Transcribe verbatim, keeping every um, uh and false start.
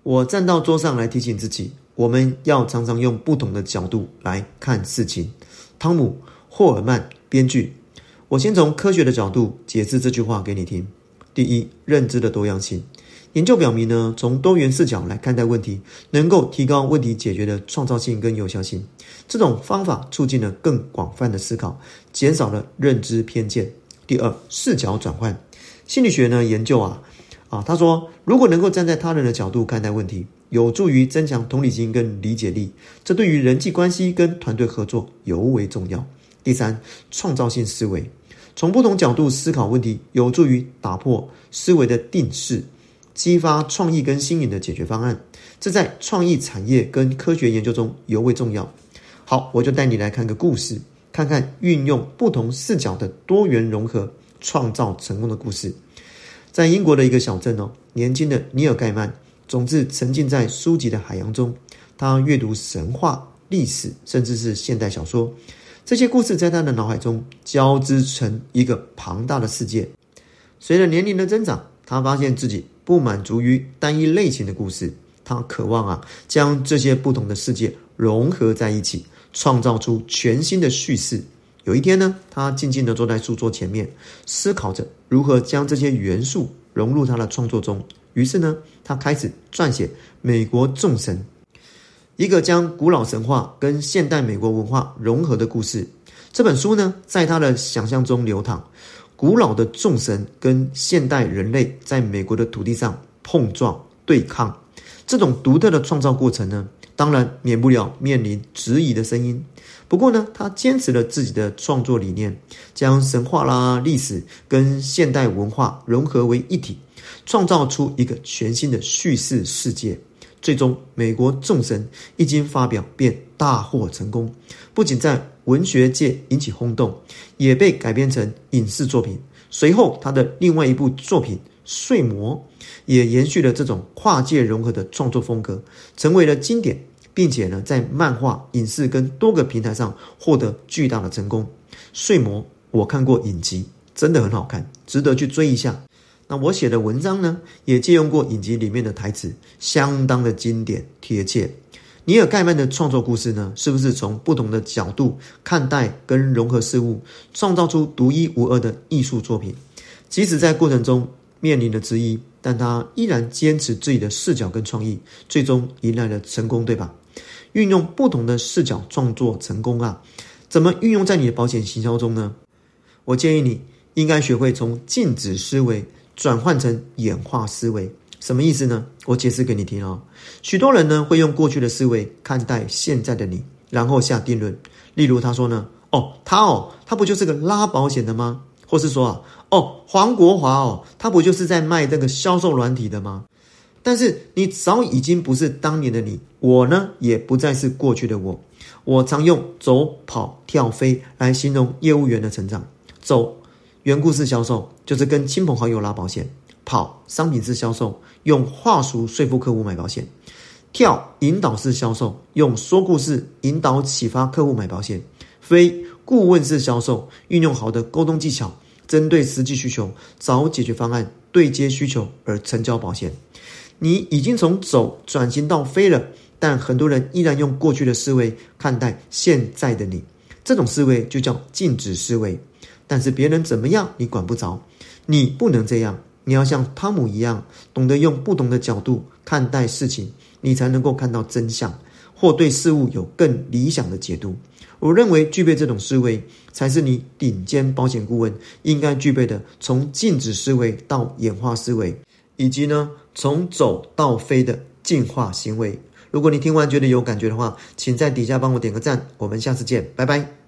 我站到桌上来提醒自己，我们要常常用不同的角度来看事情。汤姆·霍尔曼编剧。我先从科学的角度解释这句话给你听。第一，认知的多样性。研究表明呢，从多元视角来看待问题，能够提高问题解决的创造性跟有效性。这种方法促进了更广泛的思考，减少了认知偏见。第二，视角转换。心理学呢研究啊啊，他说，如果能够站在他人的角度看待问题，有助于增强同理心跟理解力，这对于人际关系跟团队合作尤为重要。第三，创造性思维。从不同角度思考问题，有助于打破思维的定式，激发创意跟新颖的解决方案，这在创意产业跟科学研究中尤为重要。好，我就带你来看个故事，看看运用不同视角的多元融合创造成功的故事。在英国的一个小镇哦，年轻的尼尔盖曼总是沉浸在书籍的海洋中，他阅读神话、历史，甚至是现代小说。这些故事在他的脑海中交织成一个庞大的世界。随着年龄的增长，他发现自己不满足于单一类型的故事，他渴望啊将这些不同的世界融合在一起，创造出全新的叙事。有一天呢，他静静地坐在书桌前面，思考着如何将这些元素融入他的创作中。于是呢，他开始撰写《美国众神》，一个将古老神话跟现代美国文化融合的故事。这本书呢，在他的想象中流淌，古老的众神跟现代人类在美国的土地上碰撞对抗。这种独特的创造过程呢，当然免不了面临质疑的声音。不过呢，他坚持了自己的创作理念，将神话啦、历史跟现代文化融合为一体，创造出一个全新的叙事世界。最终，美国众神一经发表便大获成功，不仅在文学界引起轰动，也被改编成影视作品。随后，他的另外一部作品《睡魔》也延续了这种跨界融合的创作风格，成为了经典，并且呢，在漫画、影视跟多个平台上获得巨大的成功。《睡魔》我看过影集，真的很好看，值得去追一下。那我写的文章呢，也借用过影集里面的台词，相当的经典贴切。尼尔盖曼的创作故事呢，是不是从不同的角度看待跟融合事物，创造出独一无二的艺术作品？即使在过程中面临了质疑，但他依然坚持自己的视角跟创意，最终迎来了成功，对吧？运用不同的视角创作成功啊，怎么运用在你的保险行销中呢？我建议你应该学会从静止思维转换成演化思维。什么意思呢？我解释给你听哦。许多人呢会用过去的思维看待现在的你，然后下定论。例如他说呢，哦，他哦，他不就是个拉保险的吗？或是说啊，哦，黄国华哦，他不就是在卖那个销售软体的吗？但是你早已经不是当年的你，我呢也不再是过去的我。我常用走、跑、跳、飞来形容业务员的成长。走，缘故事销售，就是跟亲朋好友拉保险；跑，商品式销售，用话术说服客户买保险；跳，引导式销售，用说故事引导启发客户买保险；飞，顾问式销售，运用好的沟通技巧，针对实际需求找解决方案，对接需求而成交保险。你已经从走转型到飞了，但很多人依然用过去的思维看待现在的你，这种思维就叫静止思维。但是别人怎么样你管不着，你不能这样，你要像汤姆一样，懂得用不同的角度看待事情，你才能够看到真相，或对事物有更理想的解读。我认为具备这种思维，才是你顶尖保险顾问应该具备的，从静止思维到演化思维，以及呢从走到飞的进化行为。如果你听完觉得有感觉的话，请在底下帮我点个赞，我们下次见，拜拜。